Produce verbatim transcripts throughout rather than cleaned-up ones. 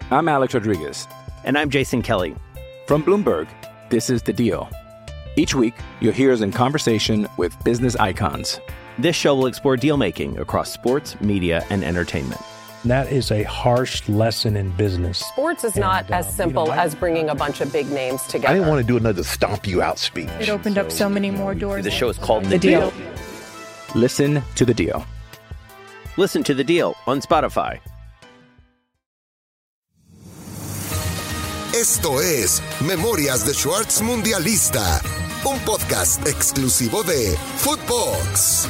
I'm Alex Rodriguez. And I'm Jason Kelly. From Bloomberg, this is The Deal. Each week, you'll hear us in conversation with business icons. This show will explore deal-making across sports, media, and entertainment. That is a harsh lesson in business. Sports is not and, uh, as simple you know, I, as bringing a bunch of big names together. I didn't want to do another stomp you out speech. It opened so, up so many more doors. The show is called The, the deal. deal. Listen to The Deal. Listen to The Deal on Spotify. Esto es Memorias de Schwartz Mundialista, un podcast exclusivo de Footbox.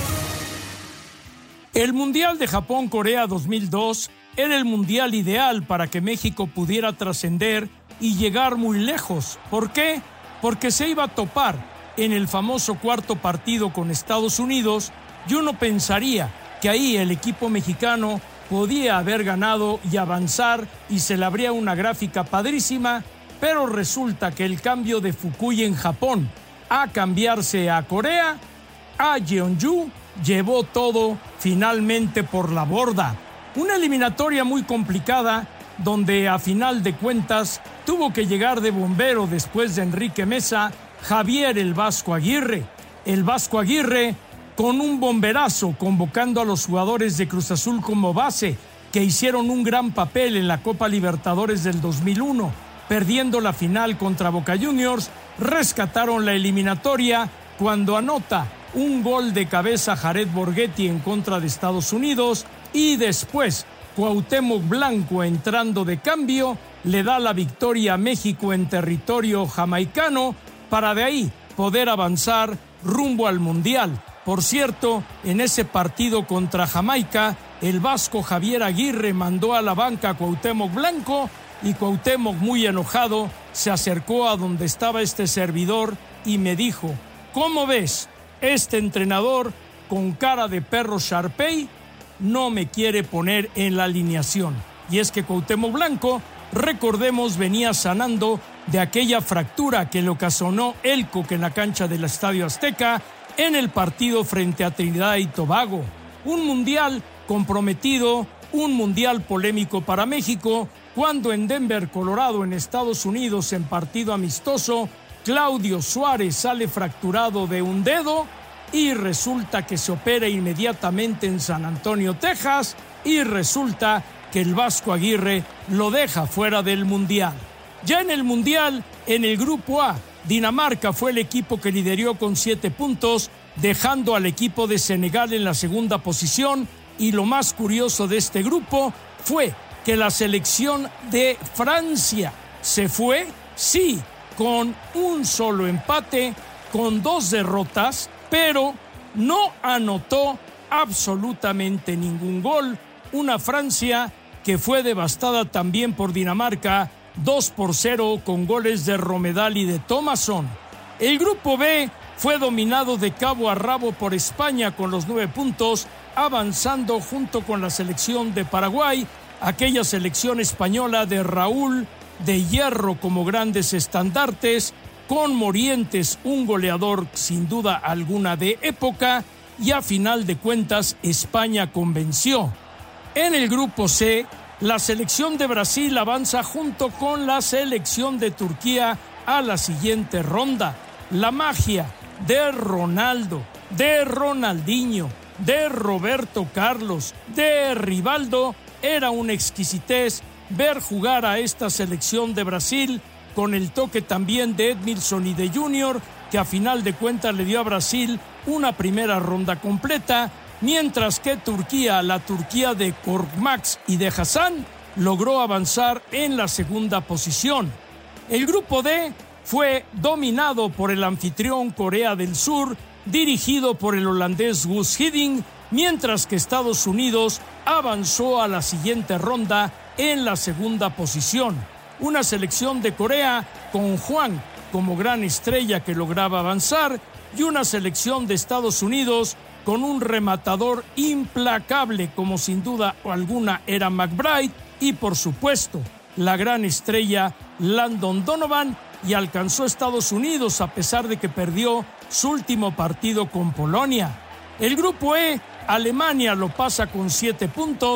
El Mundial de Japón-Corea dos mil dos era el mundial ideal para que México pudiera trascender y llegar muy lejos. ¿Por qué? Porque se iba a topar en el famoso cuarto partido con Estados Unidos y uno pensaría que ahí el equipo mexicano podía haber ganado y avanzar y se le abría una gráfica padrísima, pero resulta que el cambio de Fukui en Japón a cambiarse a Corea, a Jeonju, llevó todo finalmente por la borda. Una eliminatoria muy complicada donde a final de cuentas tuvo que llegar de bombero después de Enrique Mesa, Javier el Vasco Aguirre. El Vasco Aguirre con un bomberazo convocando a los jugadores de Cruz Azul como base que hicieron un gran papel en la Copa Libertadores del dos mil uno, perdiendo la final contra Boca Juniors, rescataron la eliminatoria cuando anota un gol de cabeza Jared Borghetti en contra de Estados Unidos y después Cuauhtémoc Blanco entrando de cambio le da la victoria a México en territorio jamaicano para de ahí poder avanzar rumbo al Mundial. Por cierto, en ese partido contra Jamaica, el vasco Javier Aguirre mandó a la banca a Cuauhtémoc Blanco y Cuauhtémoc, muy enojado, se acercó a donde estaba este servidor y me dijo: ¿cómo ves? Este entrenador con cara de perro Sharpei no me quiere poner en la alineación. Y es que Cuauhtémoc Blanco, recordemos, venía sanando de aquella fractura que le ocasionó el Coque en la cancha del Estadio Azteca en el partido frente a Trinidad y Tobago. Un mundial comprometido, un mundial polémico para México, cuando en Denver, Colorado, en Estados Unidos, en partido amistoso, Claudio Suárez sale fracturado de un dedo y resulta que se opera inmediatamente en San Antonio, Texas, y resulta que el Vasco Aguirre lo deja fuera del Mundial. Ya en el Mundial, en el Grupo A, Dinamarca fue el equipo que lideró con siete puntos, dejando al equipo de Senegal en la segunda posición, y lo más curioso de este grupo fue que la selección de Francia se fue, sí, con un solo empate, con dos derrotas, pero no anotó absolutamente ningún gol. Una Francia que fue devastada también por Dinamarca, dos por cero, con goles de Romedal y de Thomasson. El grupo B fue dominado de cabo a rabo por España con los nueve puntos, avanzando junto con la selección de Paraguay, aquella selección española de Raúl, de Hierro como grandes estandartes, con Morientes, un goleador sin duda alguna de época, y a final de cuentas España convenció. En el grupo C, la selección de Brasil avanza junto con la selección de Turquía a la siguiente ronda. La magia de Ronaldo, de Ronaldinho, de Roberto Carlos, de Rivaldo, era una exquisitez ver jugar a esta selección de Brasil, con el toque también de Edmilson y de Junior, que a final de cuentas le dio a Brasil una primera ronda completa, mientras que Turquía, la Turquía de Korkmaz y de Hasan, logró avanzar en la segunda posición. El grupo D fue dominado por el anfitrión Corea del Sur, dirigido por el holandés Guus Hiddink, mientras que Estados Unidos avanzó a la siguiente ronda en la segunda posición. Una selección de Corea con Hwang como gran estrella que lograba avanzar, y una selección de Estados Unidos con un rematador implacable como sin duda alguna era McBride, y por supuesto la gran estrella Landon Donovan, y alcanzó Estados Unidos a pesar de que perdió su último partido con Polonia. El grupo E, Alemania lo pasa con siete puntos,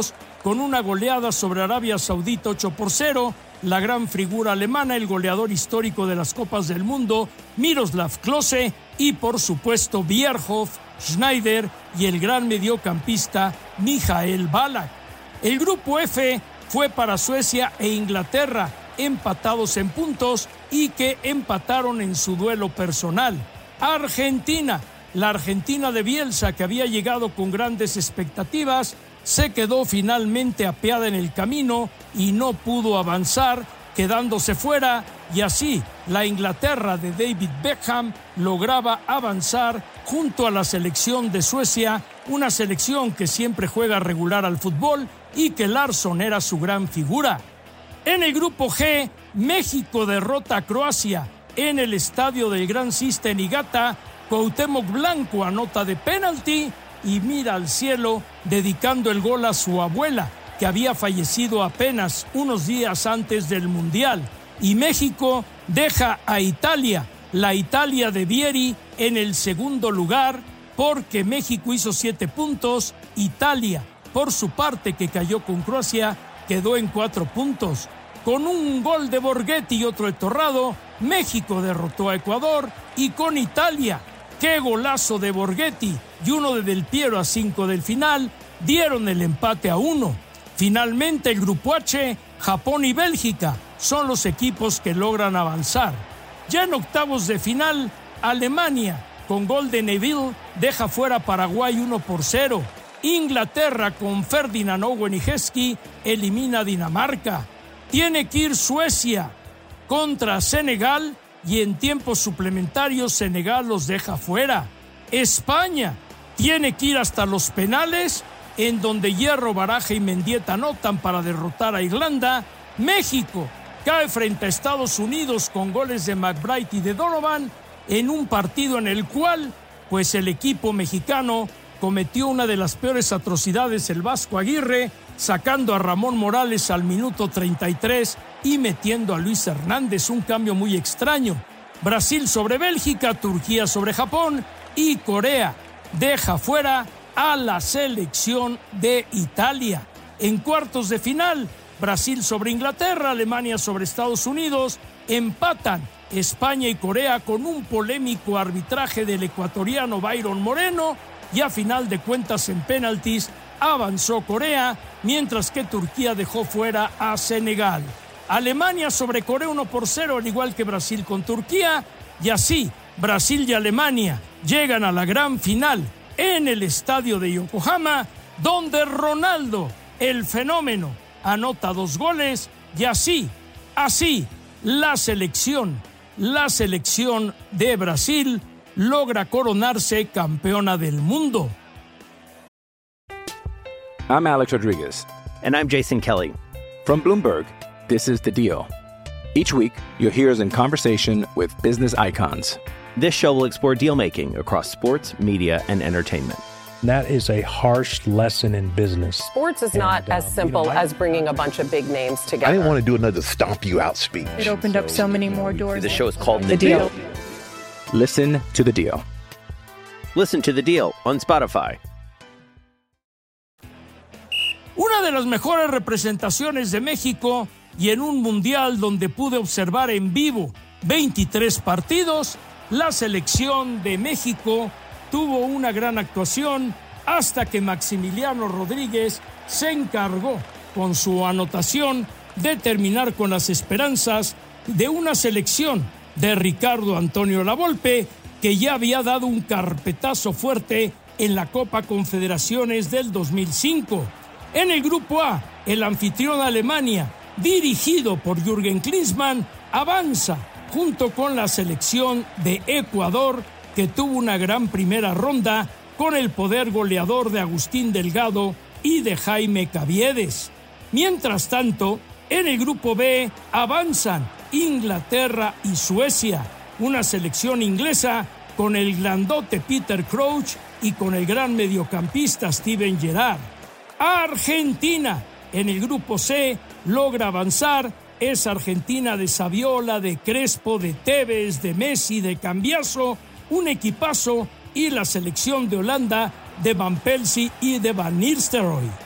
con una goleada sobre Arabia Saudita ocho por cero, la gran figura alemana, el goleador histórico de las Copas del Mundo, Miroslav Klose, y por supuesto Bierhoff, Schneider y el gran mediocampista Michael Ballack. El grupo F fue para Suecia e Inglaterra, empatados en puntos y que empataron en su duelo personal. Argentina, la Argentina de Bielsa, que había llegado con grandes expectativas, se quedó finalmente apeada en el camino y no pudo avanzar, quedándose fuera, y así la Inglaterra de David Beckham lograba avanzar junto a la selección de Suecia, una selección que siempre juega regular al fútbol y que Larsson era su gran figura. En el grupo G, México derrota a Croacia en el estadio del Gran Sista en Niigata. Cuauhtémoc Blanco anota de penalti y mira al cielo dedicando el gol a su abuela, que había fallecido apenas unos días antes del Mundial. Y México deja a Italia, la Italia de Vieri, en el segundo lugar, porque México hizo siete puntos. Italia, por su parte, que cayó con Croacia, quedó en cuatro puntos. Con un gol de Borghetti y otro de Torrado, México derrotó a Ecuador, y con Italia, qué golazo de Borghetti y uno de Del Piero a cinco del final, dieron el empate a uno. Finalmente, el grupo H, Japón y Bélgica son los equipos que logran avanzar. Ya en octavos de final, Alemania, con gol de Neville, deja fuera a Paraguay uno por cero. Inglaterra, con Ferdinand Owen y Heskey, elimina a Dinamarca. Tiene que ir Suecia contra Senegal y en tiempos suplementarios Senegal los deja fuera. España tiene que ir hasta los penales, en donde Hierro, Baraja y Mendieta anotan para derrotar a Irlanda. México cae frente a Estados Unidos con goles de McBride y de Donovan, en un partido en el cual pues el equipo mexicano cometió una de las peores atrocidades, el Vasco Aguirre, sacando a Ramón Morales al minuto treinta y tres y metiendo a Luis Hernández, un cambio muy extraño. Brasil sobre Bélgica, Turquía sobre Japón, y Corea deja fuera a la selección de Italia. En cuartos de final, Brasil sobre Inglaterra, Alemania sobre Estados Unidos, empatan España y Corea con un polémico arbitraje del ecuatoriano Byron Moreno, y a final de cuentas en penaltis avanzó Corea, mientras que Turquía dejó fuera a Senegal. Alemania sobre Corea uno por cero, al igual que Brasil con Turquía, y así Brasil y Alemania llegan a la gran final en el estadio de Yokohama, donde Ronaldo, el fenómeno, anota dos goles, y así, así, la selección, la selección de Brasil logra coronarse campeona del mundo. I'm Alex Rodriguez. And I'm Jason Kelly. From Bloomberg, this is The Deal. Each week, you'll hear us in conversation with business icons. This show will explore deal-making across sports, media, and entertainment. That is a harsh lesson in business. Sports is not And, as um, simple you know, I- as bringing a bunch of big names together. I didn't want to do another stomp you out speech. It opened up so many more doors. The show is called The The Deal. Deal. Listen to The Deal. Listen to The Deal on Spotify. Una de las mejores representaciones de México, y en un mundial donde pude observar en vivo veintitrés partidos, la selección de México tuvo una gran actuación hasta que Maximiliano Rodríguez se encargó con su anotación de terminar con las esperanzas de una selección de Ricardo Antonio Lavolpe, que ya había dado un carpetazo fuerte en la Copa Confederaciones del dos mil cinco. En el grupo A, el anfitrión Alemania, dirigido por Jürgen Klinsmann, avanza junto con la selección de Ecuador, que tuvo una gran primera ronda con el poder goleador de Agustín Delgado y de Jaime Caviedes. Mientras tanto, en el grupo B avanzan Inglaterra y Suecia, una selección inglesa con el grandote Peter Crouch y con el gran mediocampista Steven Gerrard. Argentina, en el grupo C, logra avanzar. Es Argentina de Saviola, de Crespo, de Tevez, de Messi, de Cambiaso, un equipazo, y la selección de Holanda de Van Persie y de Van Nistelrooy.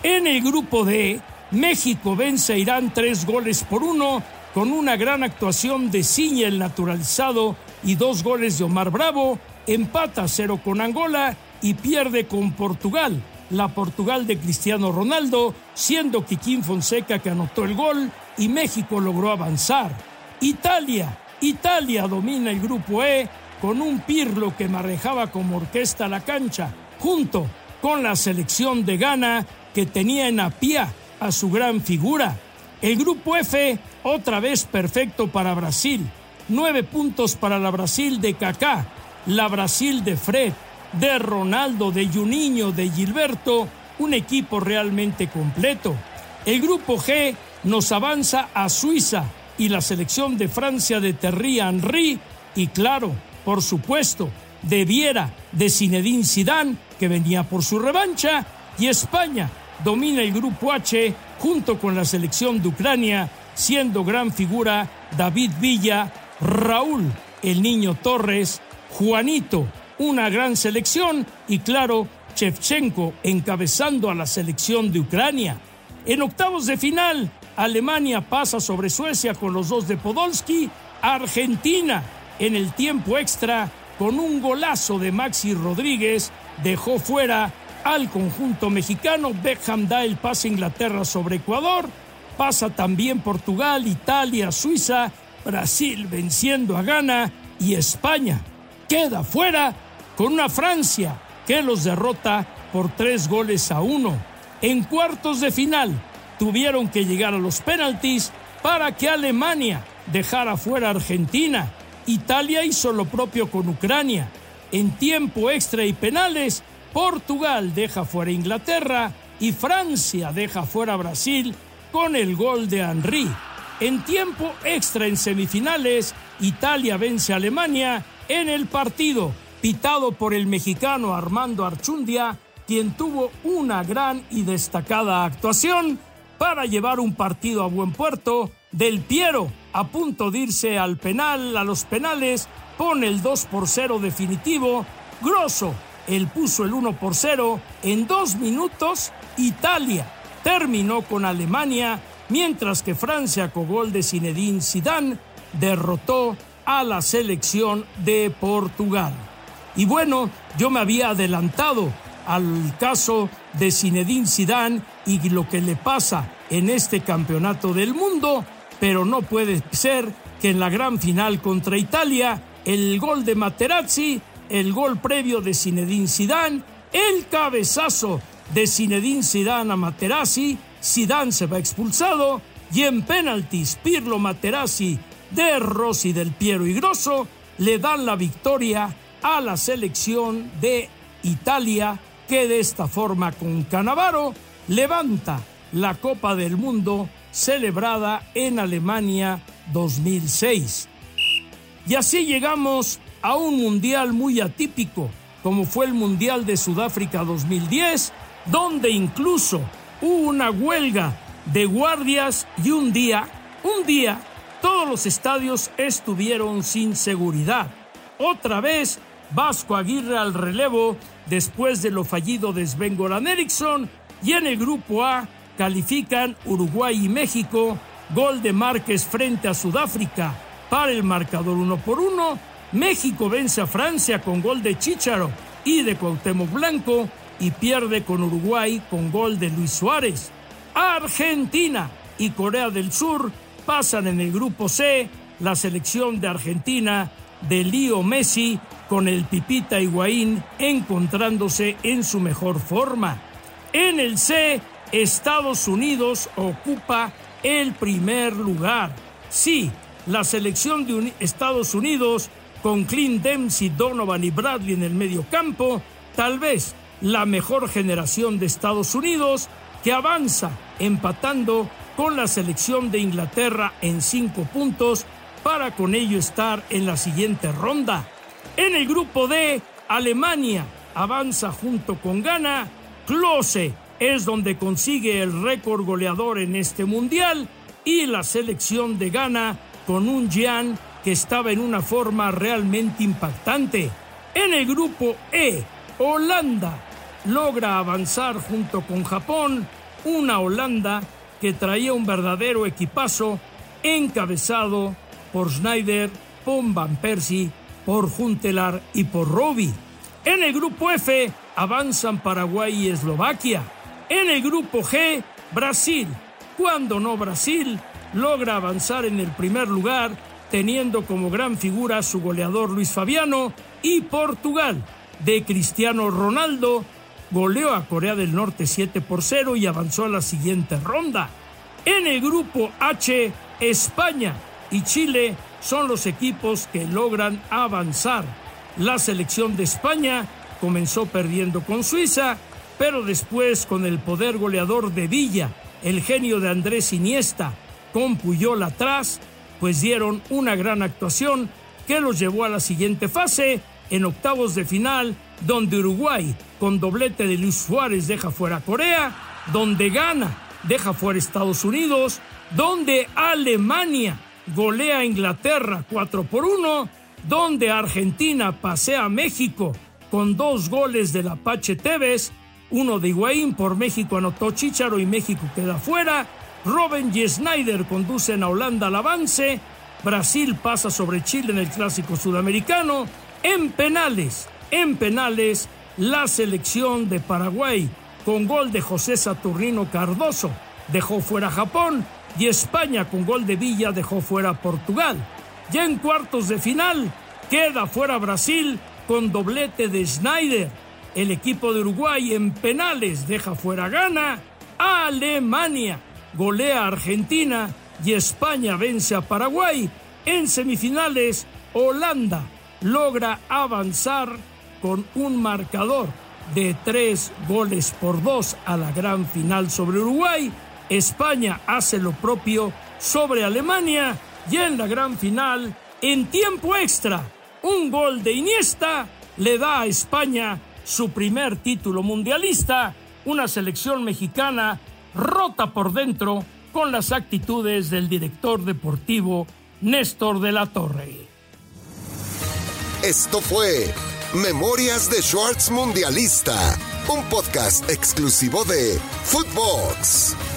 En el grupo D, México vence a Irán tres goles por uno con una gran actuación de Ciña, el naturalizado, y dos goles de Omar Bravo. Empata a cero con Angola y pierde con Portugal. La Portugal de Cristiano Ronaldo, siendo Kikín Fonseca que anotó el gol y México logró avanzar. Italia, Italia domina el grupo E con un Pirlo que marejaba como orquesta la cancha, junto con la selección de Ghana que tenía en Apia a su gran figura. El grupo F, otra vez perfecto para Brasil. Nueve puntos para la Brasil de Kaká, la Brasil de Fred, de Ronaldo, de Juninho, de Gilberto, un equipo realmente completo. El grupo G nos avanza a Suiza y la selección de Francia de Thierry Henry y claro, por supuesto, de Viera, de Zinedine Zidane, que venía por su revancha, y España domina el grupo H junto con la selección de Ucrania, siendo gran figura David Villa, Raúl, el Niño Torres, Juanito, una gran selección, y claro, Shevchenko encabezando a la selección de Ucrania. En octavos de final, Alemania pasa sobre Suecia con los dos de Podolski. Argentina, en el tiempo extra, con un golazo de Maxi Rodríguez, dejó fuera al conjunto mexicano. Beckham da el pase a Inglaterra sobre Ecuador. Pasa también Portugal, Italia, Suiza, Brasil venciendo a Ghana y España queda fuera con una Francia que los derrota por tres goles a uno. En cuartos de final tuvieron que llegar a los penaltis para que Alemania dejara fuera a Argentina. Italia hizo lo propio con Ucrania. En tiempo extra y penales, Portugal deja fuera a Inglaterra y Francia deja fuera a Brasil con el gol de Henry. En tiempo extra en semifinales, Italia vence a Alemania en el partido pitado por el mexicano Armando Archundia, quien tuvo una gran y destacada actuación para llevar un partido a buen puerto. Del Piero, a punto de irse al penal, a los penales, pone el dos por cero definitivo. Grosso, él puso el uno por cero. En dos minutos, Italia terminó con Alemania, mientras que Francia, con gol de Zinedine Zidane, derrotó a la selección de Portugal. Y bueno, yo me había adelantado al caso de Zinedine Zidane y lo que le pasa en este campeonato del mundo, pero no puede ser que en la gran final contra Italia, el gol de Materazzi, el gol previo de Zinedine Zidane, el cabezazo de Zinedine Zidane a Materazzi, Zidane se va expulsado y en penaltis Pirlo, Materazzi, De Rossi, Del Piero y Grosso le dan la victoria a la selección de Italia, que de esta forma con Cannavaro levanta la Copa del Mundo celebrada en Alemania dos mil seis. Y así llegamos a un mundial muy atípico, como fue el Mundial de Sudáfrica dos mil diez, donde incluso hubo una huelga de guardias y un día, un día, todos los estadios estuvieron sin seguridad. Otra vez, Vasco Aguirre al relevo después de lo fallido de Sven-Goran Eriksson, y en el grupo A califican Uruguay y México. Gol de Márquez frente a Sudáfrica para el marcador uno por uno. México vence a Francia con gol de Chícharo y de Cuauhtémoc Blanco y pierde con Uruguay con gol de Luis Suárez. Argentina y Corea del Sur pasan en el grupo C. La selección de Argentina de Leo Messi con el Pipita Higuaín encontrándose en su mejor forma. En el C, Estados Unidos ocupa el primer lugar. Sí, la selección de Uni- Estados Unidos con Clint Dempsey, Donovan y Bradley en el medio campo, tal vez la mejor generación de Estados Unidos, que avanza empatando con la selección de Inglaterra en cinco puntos para con ello estar en la siguiente ronda. En el grupo D, Alemania avanza junto con Ghana. Klose es donde consigue el récord goleador en este mundial, y la selección de Ghana con un Jean que estaba en una forma realmente impactante. En el grupo E, Holanda logra avanzar junto con Japón. una Holanda que traía un verdadero equipazo encabezado por Sneijder, por Van Persie, por Huntelaar y por Robbie. En el grupo F avanzan Paraguay y Eslovaquia. En el grupo G, Brasil. Cuando no Brasil, logra avanzar en el primer lugar, teniendo como gran figura a su goleador Luis Fabiano, y Portugal, de Cristiano Ronaldo, goleó a Corea del Norte siete por cero y avanzó a la siguiente ronda. En el grupo H, España y Chile son los equipos que logran avanzar. La selección de España comenzó perdiendo con Suiza, pero después, con el poder goleador de Villa, el genio de Andrés Iniesta, con Puyol atrás, pues dieron una gran actuación que los llevó a la siguiente fase, en octavos de final, donde Uruguay, con doblete de Luis Suárez, deja fuera a Corea, donde Ghana deja fuera a Estados Unidos, donde Alemania golea a Inglaterra cuatro por uno, donde Argentina pasea a México con dos goles del Apache Tevez, uno de Higuaín. Por México anotó Chícharo y México queda fuera. Robben y Sneijder conducen a Holanda al avance. Brasil pasa sobre Chile en el Clásico Sudamericano. En penales, en penales, la selección de Paraguay, con gol de José Saturnino Cardoso, dejó fuera a Japón, y España, con gol de Villa, dejó fuera a Portugal. Ya en cuartos de final, queda fuera Brasil con doblete de Sneijder. El equipo de Uruguay en penales deja fuera a Ghana. Alemania golea a Argentina y España vence a Paraguay. En semifinales, Holanda logra avanzar con un marcador de tres goles por dos a la gran final sobre Uruguay. España hace lo propio sobre Alemania, y en la gran final, en tiempo extra, un gol de Iniesta le da a España su primer título mundialista, una selección mexicana rota por dentro con las actitudes del director deportivo Néstor de la Torre. Esto fue Memorias de Schwartz Mundialista, un podcast exclusivo de Footbox.